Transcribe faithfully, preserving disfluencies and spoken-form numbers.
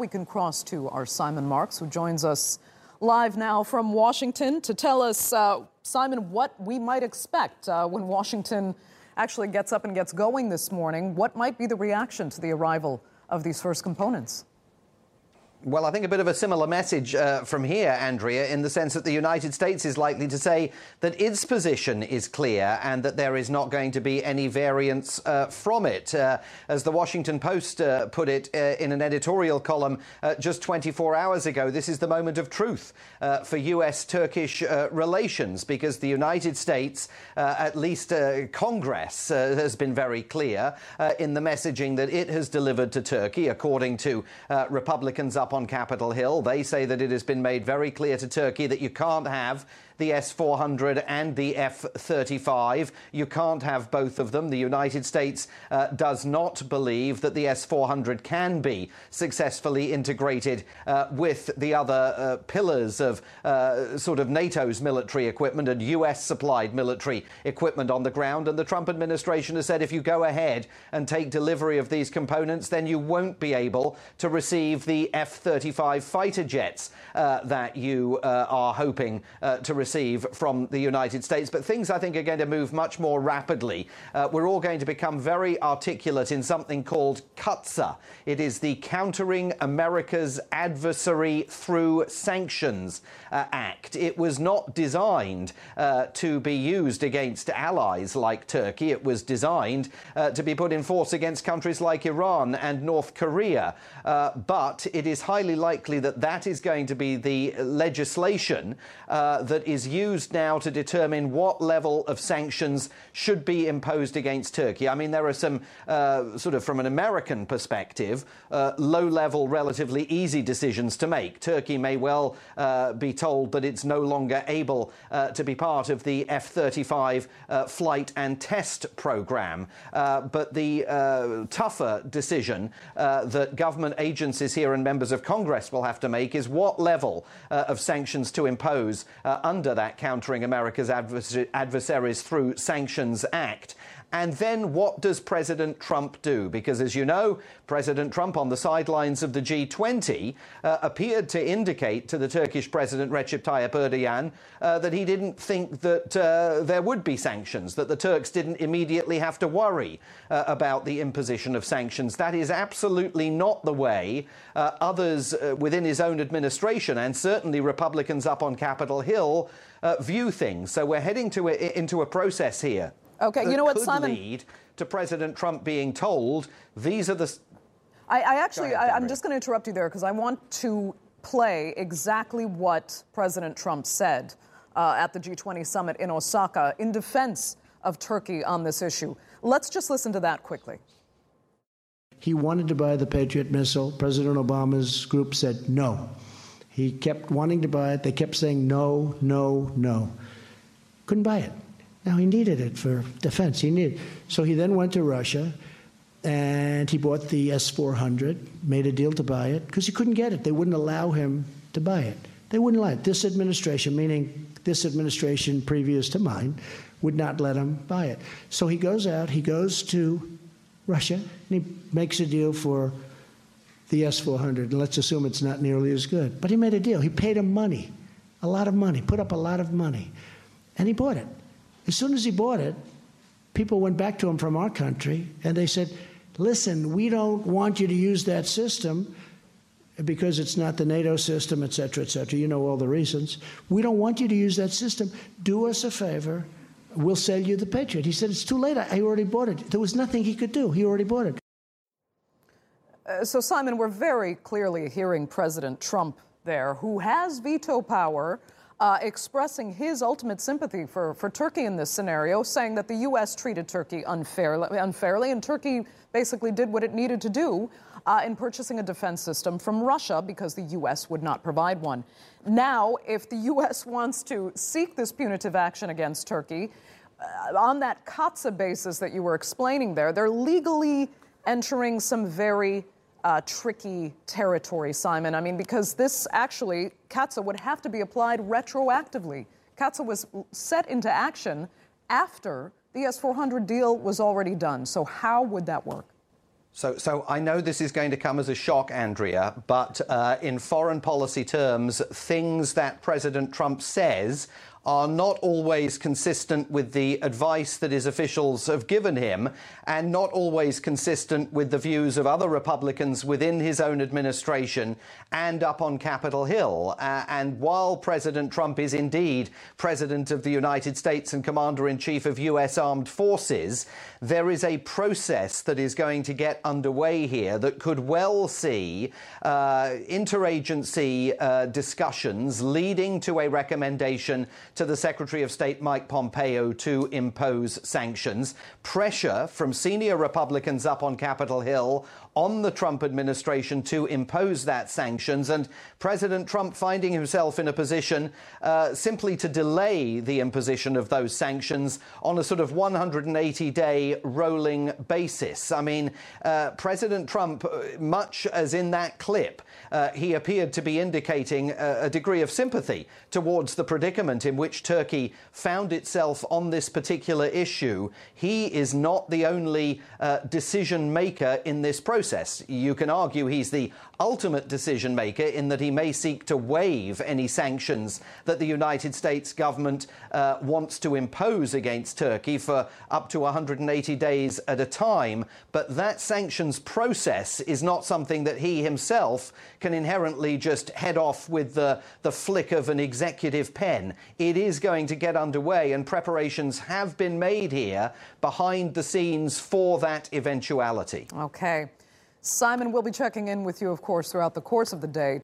we can cross to our Simon Marks, who joins us live now from Washington to tell us, uh, Simon, what we might expect uh, when Washington actually gets up and gets going this morning. What might be the reaction to the arrival of these first components? Well, I think a bit of a similar message uh, from here, Andrea, in the sense that the United States is likely to say that its position is clear and that there is not going to be any variance uh, from it. Uh, as the Washington Post uh, put it uh, in an editorial column uh, just twenty-four hours ago, this is the moment of truth uh, for U S Turkish uh, relations, because the United States, uh, at least uh, Congress, uh, has been very clear uh, in the messaging that it has delivered to Turkey, according to uh, Republicans up on Capitol Hill. They say that it has been made very clear to Turkey that you can't have the S four hundred and the F thirty-five. You can't have both of them. The United States uh, does not believe that the S four hundred can be successfully integrated uh, with the other uh, pillars of uh, sort of NATO's military equipment and U S-supplied military equipment on the ground. And the Trump administration has said if you go ahead and take delivery of these components, then you won't be able to receive the F thirty-five fighter jets uh, that you uh, are hoping uh, to receive from the United States. But things, I think, are going to move much more rapidly. Uh, we're all going to become very articulate in something called CUTSA. It is the Countering America's Adversary Through Sanctions uh, Act. It was not designed uh, to be used against allies like Turkey. It was designed uh, to be put in force against countries like Iran and North Korea. Uh, but it is highly likely that that is going to be the legislation uh, that is used now to determine what level of sanctions should be imposed against Turkey. I mean, there are some uh, sort of, from an American perspective, uh, low-level, relatively easy decisions to make. Turkey may well uh, be told that it's no longer able uh, to be part of the F thirty-five uh, flight and test program. Uh, but the uh, tougher decision uh, that government agencies here and members of Congress will have to make is what level uh, of sanctions to impose uh, under that Countering America's Advers- Adversaries Through Sanctions Act. And then what does President Trump do? Because, as you know, President Trump, on the sidelines of the G twenty, uh, appeared to indicate to the Turkish President Recep Tayyip Erdogan uh, that he didn't think that uh, there would be sanctions, that the Turks didn't immediately have to worry uh, about the imposition of sanctions. That is absolutely not the way uh, others uh, within his own administration, and certainly Republicans up on Capitol Hill, uh, view things. So we're heading to a, into a process here. Okay, you know what, Simon? Could lead to President Trump being told these are the. I, I actually, ahead, I, I'm just going to interrupt you there because I want to play exactly what President Trump said uh, at the G twenty summit in Osaka in defense of Turkey on this issue. Let's just listen to that quickly. He wanted to buy the Patriot missile. President Obama's group said no. He kept wanting to buy it. They kept saying no, no, no. Couldn't buy it. Now, he needed it for defense. He needed. So he then went to Russia, and he bought the S four hundred, made a deal to buy it, because he couldn't get it. They wouldn't allow him to buy it. They wouldn't allow it. This administration, meaning this administration previous to mine, would not let him buy it. So he goes out, he goes to Russia, and he makes a deal for the S four hundred. And let's assume it's not nearly as good. But he made a deal. He paid him money, a lot of money, put up a lot of money, and he bought it. As soon as he bought it, people went back to him from our country, and they said, listen, we don't want you to use that system because it's not the NATO system, et cetera, et cetera. You know all the reasons. We don't want you to use that system. Do us a favor. We'll sell you the Patriot. He said, it's too late. I already bought it. There was nothing he could do. He already bought it. Uh, so, Simon, we're very clearly hearing President Trump there, who has veto power, Uh, expressing his ultimate sympathy for, for Turkey in this scenario, saying that the U S treated Turkey unfairly, unfairly and Turkey basically did what it needed to do uh, in purchasing a defense system from Russia because the U S would not provide one. Now, if the U S wants to seek this punitive action against Turkey, uh, on that CUTSA basis that you were explaining there, they're legally entering some very Uh, tricky territory, Simon. I mean, because this actually, CUTSA would have to be applied retroactively. CUTSA was set into action after the S four hundred deal was already done. So how would that work? So, so I know this is going to come as a shock, Andrea, but uh, in foreign policy terms, things that President Trump says are not always consistent with the advice that his officials have given him, and not always consistent with the views of other Republicans within his own administration and up on Capitol Hill. Uh, and while President Trump is indeed President of the United States and Commander-in-Chief of U S Armed Forces, there is a process that is going to get underway here that could well see uh, interagency uh, discussions leading to a recommendation to the Secretary of State Mike Pompeo to impose sanctions. Pressure from senior Republicans up on Capitol Hill on the Trump administration to impose that sanctions, and President Trump finding himself in a position uh, simply to delay the imposition of those sanctions on a sort of one hundred eighty day rolling basis. I mean, uh, President Trump, much as in that clip, uh, he appeared to be indicating a, a degree of sympathy towards the predicament in which Turkey found itself on this particular issue. He is not the only uh, decision maker in this process. You can argue he's the ultimate decision maker in that he may seek to waive any sanctions that the United States government uh, wants to impose against Turkey for up to one hundred eighty days at a time. But that sanctions process is not something that he himself can inherently just head off with the, the flick of an executive pen. It is going to get underway, and preparations have been made here behind the scenes for that eventuality. Okay. Simon, we'll be checking in with you, of course, throughout the course of the day.